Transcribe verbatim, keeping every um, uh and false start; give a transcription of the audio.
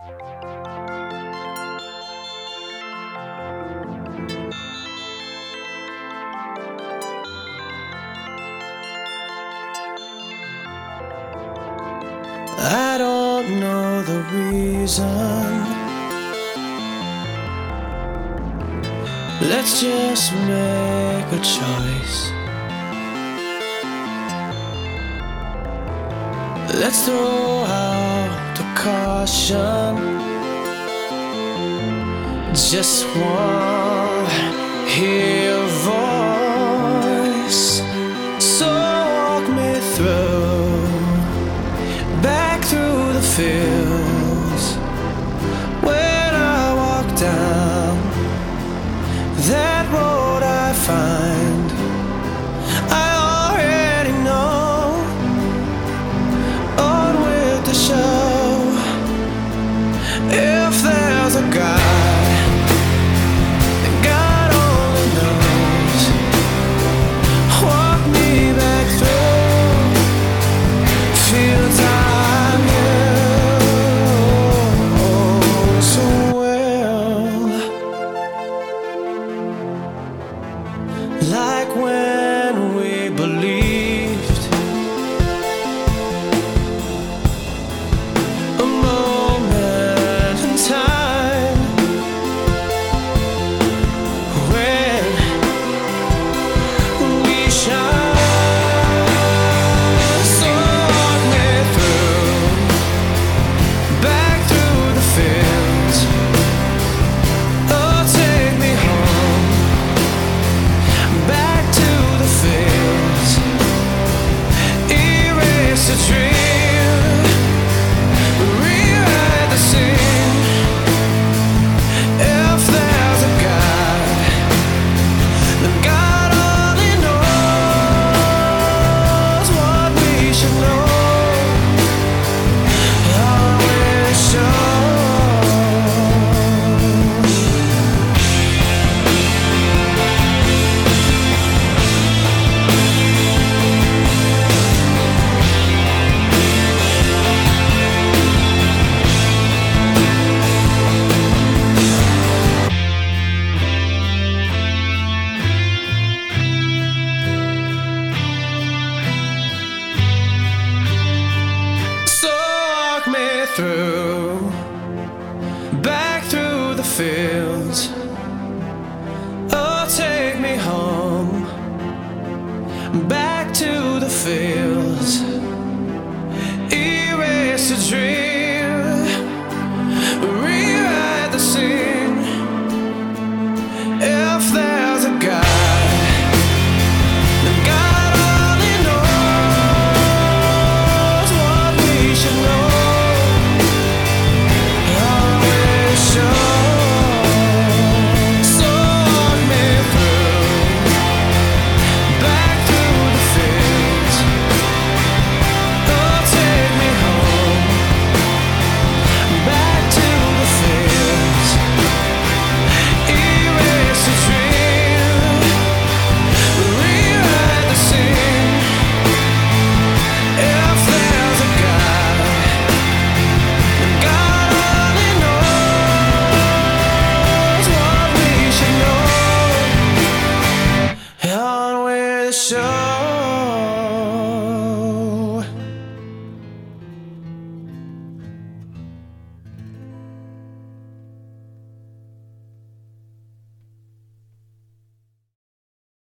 I don't know the reason. Let's just make a choice. Let's throw out the caution. Just want to hear your voice. So walk me through, back through the fields. When I walk down that road I find, I already know, on with the show. If there's a God, God only knows. Walk me back through fields I knew so well, like when we believed a moment in time, when we shine. So walk me through, back through the fields. Oh, take me home, back to the fields. Erase the dream, rewrite the scene. If there's a God, then God only knows what we should know. I wish so. So walk me through, back through the fields.